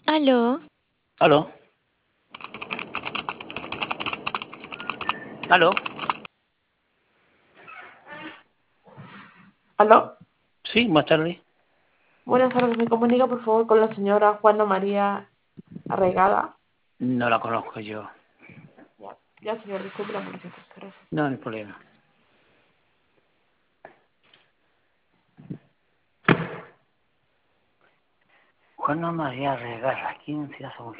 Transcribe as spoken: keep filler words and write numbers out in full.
Aló, ¿Aló? ¿Aló? ¿Aló? Sí, más tarde. Buenas tardes, me comunica por favor con la señora Juana María Arraigada. No la conozco yo. Ya, ya señor, disculpe la molestia. Gracias. No, no hay problema. Juana María Regala, ¿quién se hace?